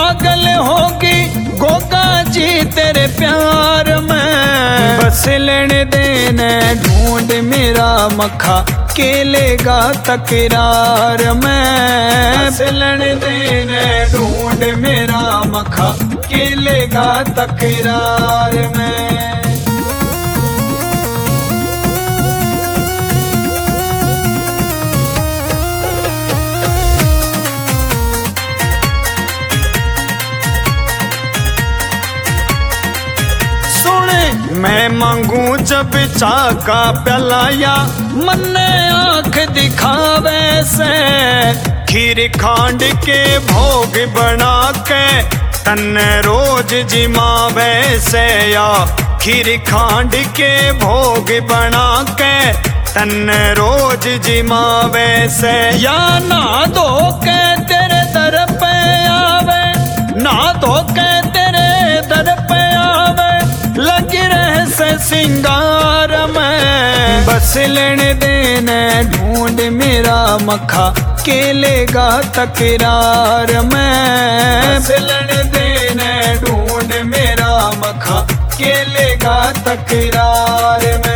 पागल होगी गोगा जी तेरे प्यार में। बस लेने देने ढूंढ मेरा मखा केलेगा तकरार में। बस लेने देने ढूंढ मेरा मखा केलेगा तकरार में। मैं मांगू जब चाह का प्याला मन्ने आंख दिखावे से। खीर खांड के भोग बना के तन रोज जिमावे से। या खीर खांड के भोग बना के तन रोज जिमावे से। या ना धो के तेरे दर पे आवे, ना धो के तेरे दर पे आवे, लगी रहे से सिंगार में। बस लेने देने ढूंढ मेरा मखा केलेगा तकरार में। बस लेने देने ढूंढ मेरा मखा केलेगा तकरार में।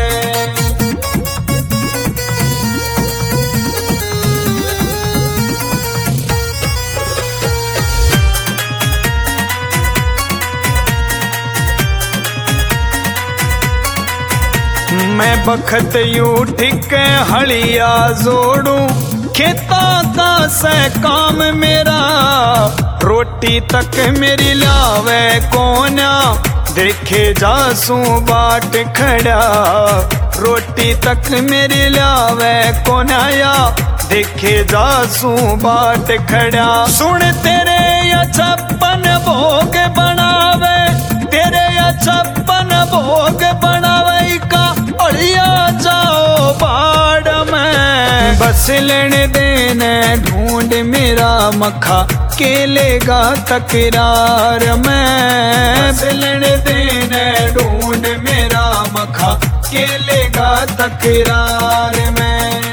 मैं बखत यू ठीक हलिया जोड़ू, खेता का से काम मेरा। रोटी तक मेरी लावे कोना, देखे जासू बाट खड़ा। रोटी तक मेरी लावे कोना, या देखे जासू बाट खड़ा। सुन तेरे या छप्पन भोग बनावे, तेरे या छप्पन भोग बनावे का अड़िया जाओ बाड़ में। बस लेने देने ढूंढ मेरा मखा केलेगा तकरार में। बस लेने देने ढूंढ मेरा मखा केलेगा तकरार में।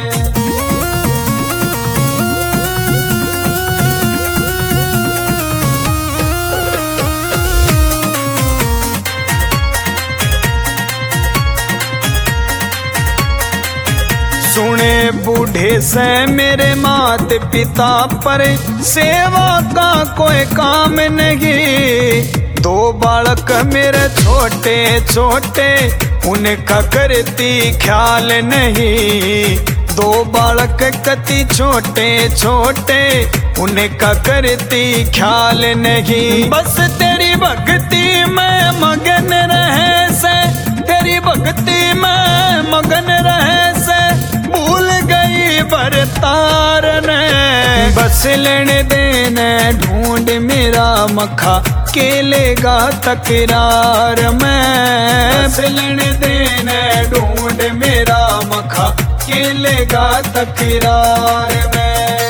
सुने बूढ़े से मेरे माते पिता पर सेवा का कोई काम नहीं। दो बालक मेरे छोटे छोटे, उनका करती ख्याल नहीं। दो बालक कति छोटे छोटे, उनका करती ख्याल नहीं। बस तेरी भक्ति में मगन रहे से, तेरी भक्ति में मगन रहे से, भूल गई बरतार ने। बस लेने देने ढूंढ मेरा मखा केलेगा तकरार में। बस लेने देने ढूंढ मेरा मखा केलेगा तकरार में।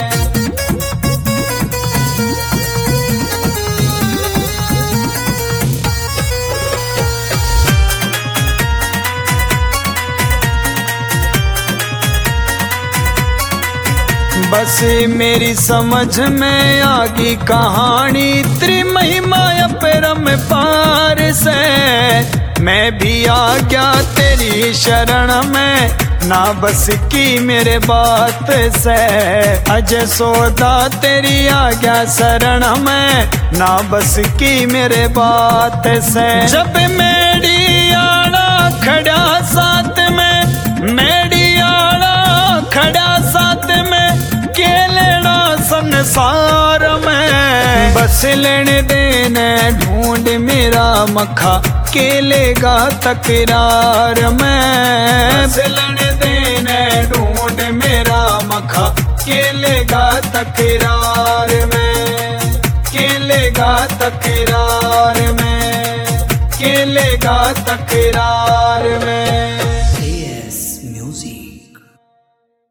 बस मेरी समझ में आगी कहानी, त्रिमहिमा अपरम पार से। मैं भी आ गया तेरी शरण में, ना बस की मेरे बात से। अजय सौदा तेरी आ गया शरण में, ना बस की मेरे बात से। जब मेरी आड़ा खड़ा साथ में, मेरी आड़ा खड़ा साथ में, केलेना संसार में। बस लेने देने ढूंढ मेरा मखा केलेगा तकरार में। बस लेने देने ढूंढ मेरा मखा केलेगा तकरार में। केलेगा तकरार में, केलेगा तकरार में।